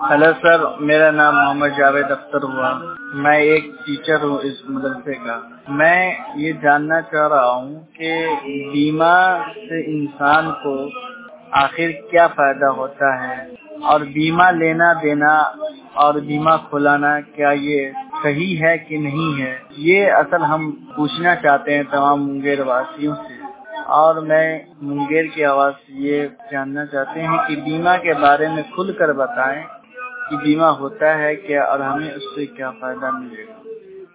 Hello sir, मेरा नाम मोहम्मद जावेद अख्तर हुआ। मैं एक टीचर हूँ इस मदरसे का। मैं ये जानना चाह रहा हूँ कि बीमा से इंसान को आखिर क्या फायदा होता है और बीमा लेना देना और बीमा खुलाना क्या ये सही है कि नहीं है, ये असल हम पूछना चाहते हैं तमाम मुंगेर वासियों से। और मैं मुंगेर की आवाज़ से ये जानना चाहते हैं कि बीमा के बारे में खुलकर बताएं कि बीमा होता है क्या और हमें उससे क्या फायदा मिलेगा।